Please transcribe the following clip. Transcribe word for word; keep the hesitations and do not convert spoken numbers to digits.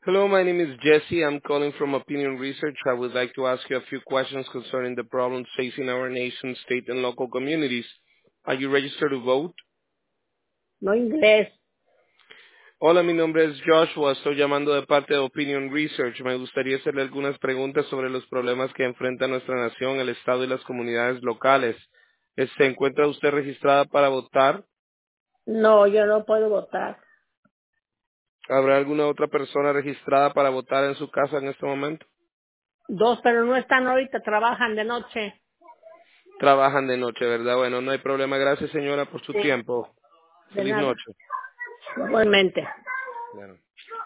Hello, my name is Jesse. I'm calling from Opinion Research. I would like to ask you a few questions concerning the problems facing our nation, state, and local communities. Are you registered to vote? No inglés. Hola, mi nombre es Joshua. Estoy llamando de parte de Opinion Research. Me gustaría hacerle algunas preguntas sobre los problemas que enfrenta nuestra nación, el Estado y las comunidades locales. ¿Se encuentra usted registrada para votar? No, yo no puedo votar. ¿Habrá alguna otra persona registrada para votar en su casa en este momento? Dos, pero no están ahorita, trabajan de noche. Trabajan de noche, ¿verdad? Bueno, no hay problema. Gracias, señora, por su Sí, tiempo. de Feliz nada. noche. Igualmente. Claro.